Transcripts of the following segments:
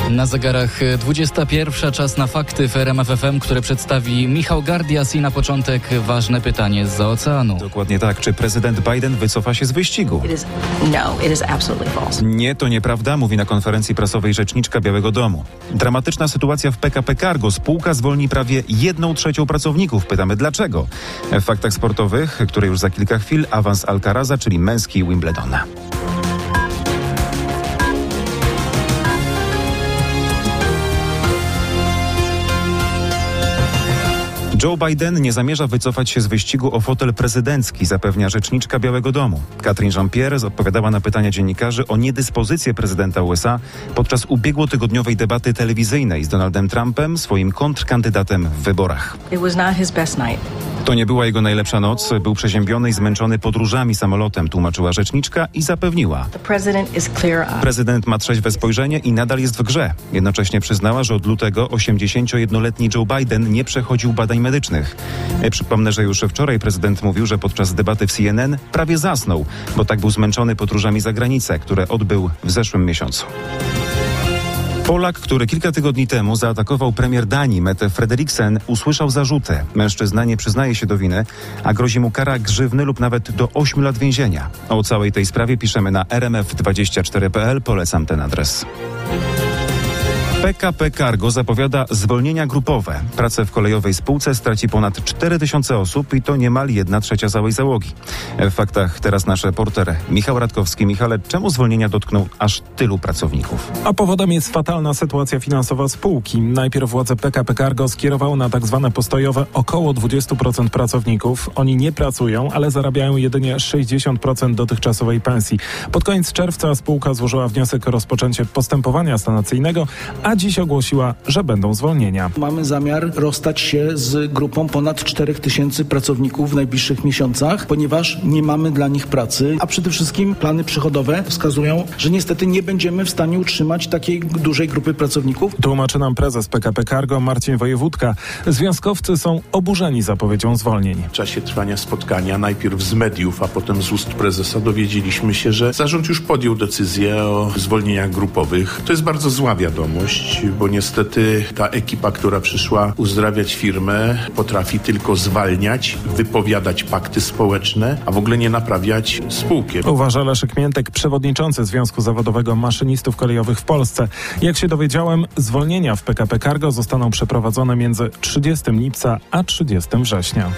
Na zegarach 21, czas na fakty w RMF FM, które przedstawi Michał Gardias i na początek ważne pytanie zza oceanu. Dokładnie tak. Czy prezydent Biden wycofa się z wyścigu? It is absolutely false. Nie, to nieprawda, mówi na konferencji prasowej rzeczniczka Białego Domu. Dramatyczna sytuacja w PKP Cargo. Spółka zwolni prawie 1/3 pracowników. Pytamy dlaczego. W faktach sportowych, które już za kilka chwil, awans Alcaraza, czyli męski Wimbledona. Joe Biden nie zamierza wycofać się z wyścigu o fotel prezydencki, zapewnia rzeczniczka Białego Domu. Catherine Jean-Pierre odpowiadała na pytania dziennikarzy o niedyspozycję prezydenta USA podczas ubiegłotygodniowej debaty telewizyjnej z Donaldem Trumpem, swoim kontrkandydatem w wyborach. It was not his best night. To nie była jego najlepsza noc. Był przeziębiony i zmęczony podróżami samolotem, tłumaczyła rzeczniczka i zapewniła. Prezydent ma trzeźwe spojrzenie i nadal jest w grze. Jednocześnie przyznała, że od lutego 81-letni Joe Biden nie przechodził badań medycznych. Przypomnę, że już wczoraj prezydent mówił, że podczas debaty w CNN prawie zasnął, bo tak był zmęczony podróżami za granicę, które odbył w zeszłym miesiącu. Polak, który kilka tygodni temu zaatakował premier Danii Mette Frederiksen, usłyszał zarzuty. Mężczyzna nie przyznaje się do winy, a grozi mu kara grzywny lub nawet do 8 lat więzienia. O całej tej sprawie piszemy na rmf24.pl. Polecam ten adres. PKP Cargo zapowiada zwolnienia grupowe. Pracę w kolejowej spółce straci ponad 4000 osób i to niemal 1/3 całej załogi. W faktach teraz nasz reporter Michał Radkowski. Michale, czemu zwolnienia dotkną aż tylu pracowników? A powodem jest fatalna sytuacja finansowa spółki. Najpierw władze PKP Cargo skierowały na tak zwane postojowe około 20% pracowników. Oni nie pracują, ale zarabiają jedynie 60% dotychczasowej pensji. Pod koniec czerwca spółka złożyła wniosek o rozpoczęcie postępowania sanacyjnego, a dziś ogłosiła, że będą zwolnienia. Mamy zamiar rozstać się z grupą ponad 4000 pracowników w najbliższych miesiącach, ponieważ nie mamy dla nich pracy, a przede wszystkim plany przychodowe wskazują, że niestety nie będziemy w stanie utrzymać takiej dużej grupy pracowników. Tłumaczy nam prezes PKP Cargo Marcin Wojewódka. Związkowcy są oburzeni zapowiedzią zwolnień. W czasie trwania spotkania, najpierw z mediów, a potem z ust prezesa, dowiedzieliśmy się, że zarząd już podjął decyzję o zwolnieniach grupowych. To jest bardzo zła wiadomość, bo niestety ta ekipa, która przyszła uzdrawiać firmę, potrafi tylko zwalniać, wypowiadać pakty społeczne, a w ogóle nie naprawiać spółki. Uważa Leszek Miętek, przewodniczący Związku Zawodowego Maszynistów Kolejowych w Polsce. Jak się dowiedziałem, zwolnienia w PKP Cargo zostaną przeprowadzone między 30 lipca a 30 września.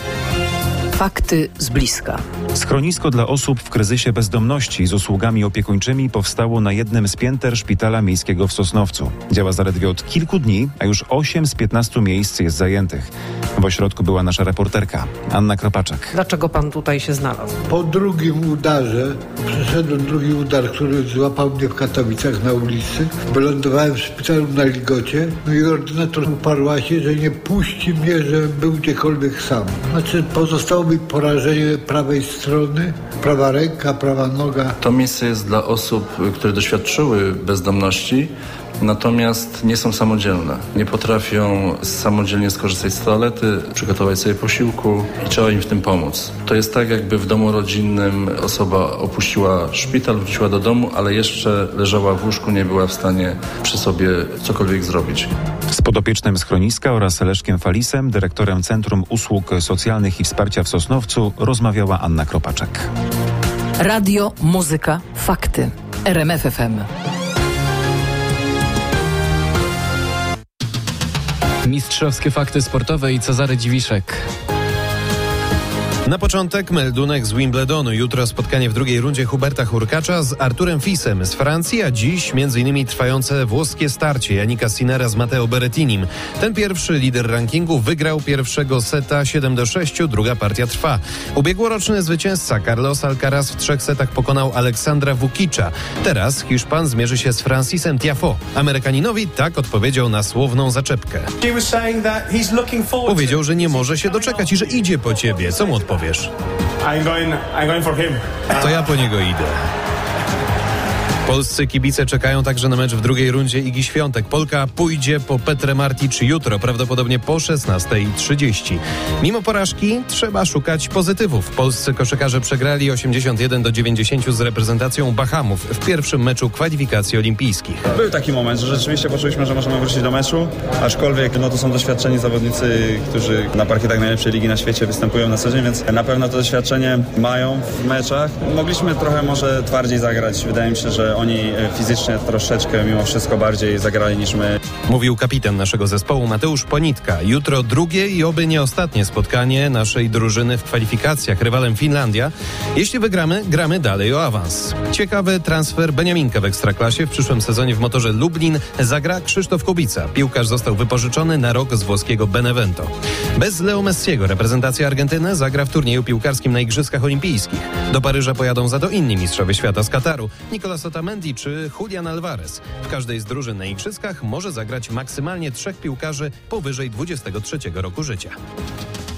Fakty z bliska. Schronisko dla osób w kryzysie bezdomności z usługami opiekuńczymi powstało na jednym z pięter Szpitala Miejskiego w Sosnowcu. Działa zaledwie od kilku dni, a już 8 z 15 miejsc jest zajętych. W ośrodku była nasza reporterka Anna Kropaczek. Dlaczego pan tutaj się znalazł? Po drugim udarze, przeszedłem drugi udar, który złapał mnie w Katowicach na ulicy. Wylądowałem w szpitalu na Ligocie, no i ordynator uparła się, że nie puści mnie, żebym był gdziekolwiek sam. Znaczy pozostało mi porażenie prawej strony, prawa ręka, prawa noga. To miejsce jest dla osób, które doświadczyły bezdomności, natomiast nie są samodzielne. Nie potrafią samodzielnie skorzystać z toalety, przygotować sobie posiłku i trzeba im w tym pomóc. To jest tak, jakby w domu rodzinnym osoba opuściła szpital, wróciła do domu, ale jeszcze leżała w łóżku, nie była w stanie przy sobie cokolwiek zrobić. Z podopiecznym schroniska oraz Leszkiem Falisem, dyrektorem Centrum Usług Socjalnych i Wsparcia w Sosnowcu, rozmawiała Anna Kropaczek. Radio, muzyka, fakty. RMF FM. Mistrzowskie fakty sportowe i Cezary Dziwiszek. Na początek meldunek z Wimbledonu. Jutro spotkanie w drugiej rundzie Huberta Hurkacza z Arturem Fisem z Francji, a dziś m.in. trwające włoskie starcie Jannika Sinnera z Matteo Berrettinim. Ten pierwszy lider rankingu wygrał pierwszego seta 7-6, druga partia trwa. Ubiegłoroczny zwycięzca Carlos Alcaraz w 3 setach pokonał Aleksandra Vukicza. Teraz Hiszpan zmierzy się z Francisem Tiafoe. Amerykaninowi tak odpowiedział na słowną zaczepkę. Powiedział, że nie może się doczekać i że idzie po ciebie. Co mu odpowiesz? I'm going for him. To ja po niego idę. Polscy kibice czekają także na mecz w drugiej rundzie Igi Świątek. Polka pójdzie po Petrę Martic jutro, prawdopodobnie po 16:30. Mimo porażki trzeba szukać pozytywów. Polscy koszykarze przegrali 81-90 z reprezentacją Bahamów w pierwszym meczu kwalifikacji olimpijskich. Był taki moment, że rzeczywiście poczuliśmy, że możemy wrócić do meczu, aczkolwiek to są doświadczeni zawodnicy, którzy na parkietach najlepszej ligi na świecie występują na co dzień, więc na pewno to doświadczenie mają w meczach. Mogliśmy trochę może twardziej zagrać. Wydaje mi się, że oni fizycznie troszeczkę mimo wszystko bardziej zagrali niż my. Mówił kapitan naszego zespołu Mateusz Ponitka. Jutro drugie i oby nie ostatnie spotkanie naszej drużyny w kwalifikacjach. Rywalem Finlandia. Jeśli wygramy, gramy dalej o awans. Ciekawy transfer Beniaminka w Ekstraklasie. W przyszłym sezonie w Motorze Lublin zagra Krzysztof Kubica. Piłkarz został wypożyczony na rok z włoskiego Benevento. Bez Leo Messiego reprezentacja Argentyny zagra w turnieju piłkarskim na Igrzyskach Olimpijskich. Do Paryża pojadą za to inni mistrzowie świata z Kataru. Nicolas Otamendi czy Julian Alvarez. W każdej z drużyn na Igrzyskach może zagrać maksymalnie 3 piłkarzy powyżej 23 roku życia.